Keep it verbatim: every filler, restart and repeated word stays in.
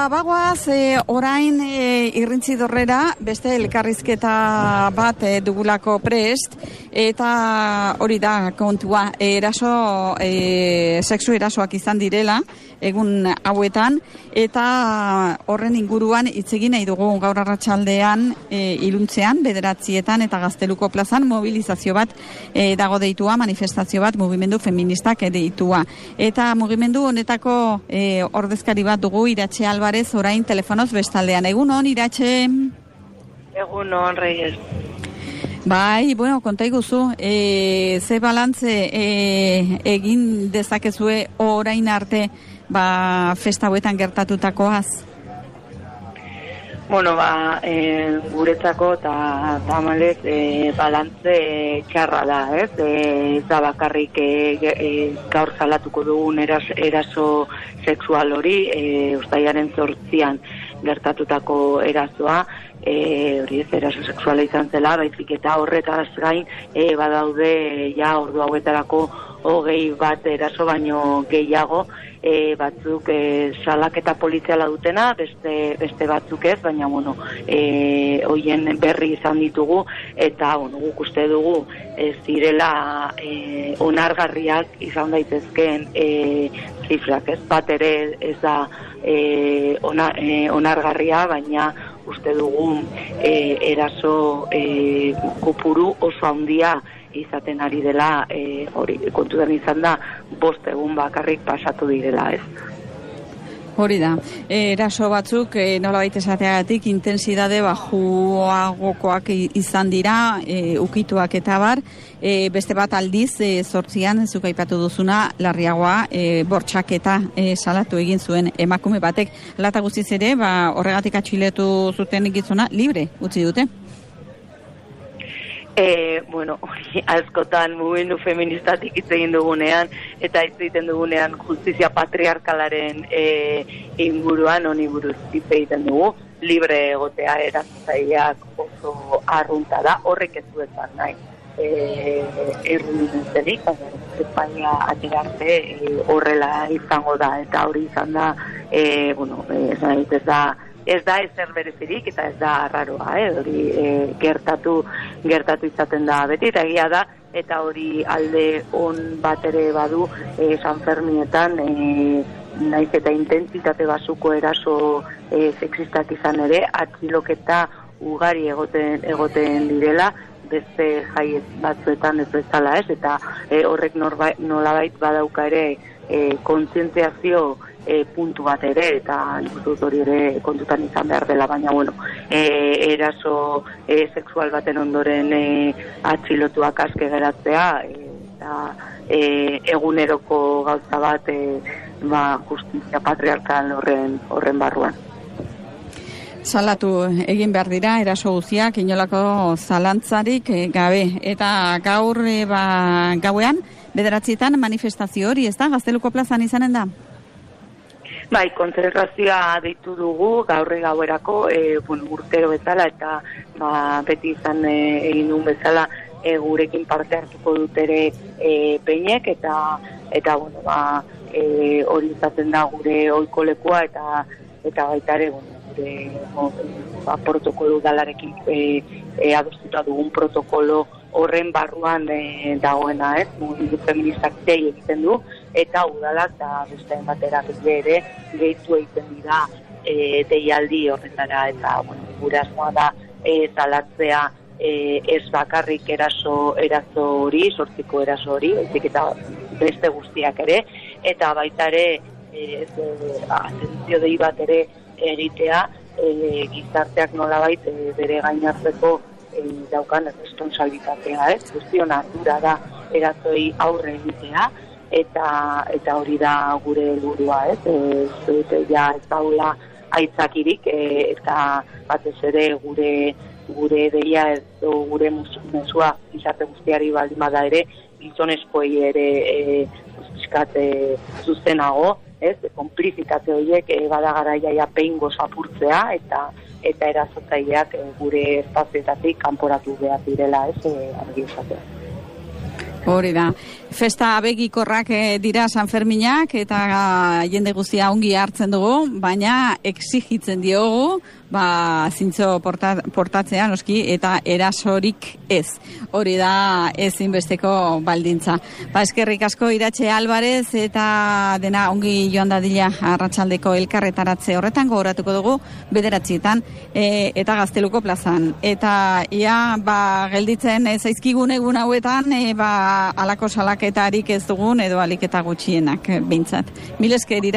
Ba, bagoaz, e, orain e, irrintzi dorrera, beste elkarrizketa bat e, dugulako prest, eta hori da kontua, e, eraso, e, sexu erasoak izan direla, egun hauetan, eta horren inguruan hitz egin nahi dugu gaur arratsaldean e, iluntzean, bederatzietan eta Gazteluko plazan mobilizazio bat e, dago deitua, manifestazio bat mugimendu feministak deitua. Eta mugimendu honetako e, ordezkari bat dugu, Iratxe Alvarez, orain telefonoz bestaldean. Egunon, Iratxe? Egunon, Reyes. Bai, bueno, konta iguzu, e, ze balantze e, egin dezakezue orain arte ba, festa hauetan gertatutakoaz? Bueno, ba, e, guretzako eta tamalez e, balantze e, txarra da, ez? E, ez da bakarrik e, e, gaur salatuko dugun eras, eraso sexual hori, e, ustailaren zortzian gertatutako erasoa, e, hori ez eraso sexuala izan zela, baizik eta horretaz gain e, badaude ja ordu hauetarako hogei bat eraso baino gehiago, e, batzuk e, salaketa poliziala dutena, beste, beste batzuk ez, baina bueno, e, hoien berri izan ditugu, eta bueno, guk uste dugu ez direla e, onargarriak izan daitezkeen e, zifrak, ez bat ere ez da e, ona, e, onargarria, baina uste dugu e, eraso e, kopuru oso handia izaten ari dela, e, hori kontutan izan da bost egun bakarrik pasatu direla, ez? Hori da, e, eraso batzuk e, nolabait esateagatik intensidade bajuagokoak izan dira, e, ukituak eta bar, e, beste bat aldiz, e, zortzian, zuk aipatu duzuna, larriagoa, e, bortxaketa e, salatu egin zuen emakume batek. Lata guztiz ere, ba, horregatik atxiletu zuten gizona, libre utzi dute. E, bueno, hori askotan mugimendu feministatik hitz egin dugunean eta hitz egiten dugunean justizia patriarkalaren e, inguruan honi buruz hitz egiten dugu, libre egotea erasotzaileak oso arrunta da, horrek ez du esan nahi e, errudunetzerik, Espainia aterarte e, horrela izango da, eta hori izan da, e, bueno, ez nahi ez da ez da ezer berezirik eta ez da arraroa, eh? hori e, gertatu gertatu izaten da beti, eta egia da, eta hori alde on bat ere badu e, San Fermietan, e, naiz eta intentsitate basuko eraso e, sexistak izan ere, atxiloketa ugari egoten, egoten direla, beste jai batzuetan ez bezala, ez, eta e, horrek norba, nolabait badauka ere e, kontzientziazio E, puntu bat ere, eta nik hori ere kontutan izan behar dela, baina bueno, e, eraso e, sexual baten ondoren e, atxilotuak aske geratzea, e, eta e, eguneroko gauza bat e, ba, justizia patriarkal horren, horren barruan. Salatu egin behar dira, eraso guztiak, inolako zalantzarik e, gabe, eta gaur e, ba, gauean, bederatzietan manifestazio hori, ez da, Gazteluko plazan izanen da? Bai, kontzentrazioa deitu dugu gaurre gauerako, e, bueno, urtero bezala eta ba, beti izan e, egin duen bezala e, gurekin parte hartuko dut ere e, peinek eta eta bueno, ba, e, hori izaten da gure ohiko lekua eta eta baita ere bueno, gure ba, protokolo udalarekin e, e, adostuta dugun protokolo horren barruan e, dagoena, ez? Mugimendu feministak dei egiten du, eta udalak da beste baterak ere gehitu egiten dira e, deialdi horretara, eta bueno, gure asmoa da e, zalatzea e, ez bakarrik eraso eraso hori, sortziko eraso hori, baizik eta beste guztiak ere, eta baita ere e, e, atentzio dei bat ere egitea, e, gizarteak nolabait e, bere gain hartzeko e, daukan responsabilitatea, ez? Guztion ardura da erazoi aurre egitea, eta eta hori da gure helburua, ez? Ez ja ez daula aitzakirik, e, eta batez ere gure gure deia ez gure mezua gizarte guztiari baldin bada ere, gizonezkoei ere e, pixkat e, zuzenago, ez? Konplizitate horiek e, bada garaia ja behingoz apurtzea, eta eta erasotzaileak e, gure espazioetatik kanporatu behar direla, ez? E, argi esatea. Hori da. Festa abegikorrak dira Sanferminak eta jende guztia ongi hartzen dugu, baina exigitzen diogu, ba, zintzo porta, portatzea noski eta erasorik ez. Hori da ezinbesteko baldintza. Ba, eskerrik asko Iratxe Alvarez eta dena ongi joan dadila arratsaldeko elkarretaratze horretan gogoratuko dugu bederatzietan e, eta Gazteluko plazan. Eta ia ba, gelditzen e, zaizkigun egun hauetan e, ba, alako salaketarik ez dugun edo aliketa gutxienak behintzat. Mil esker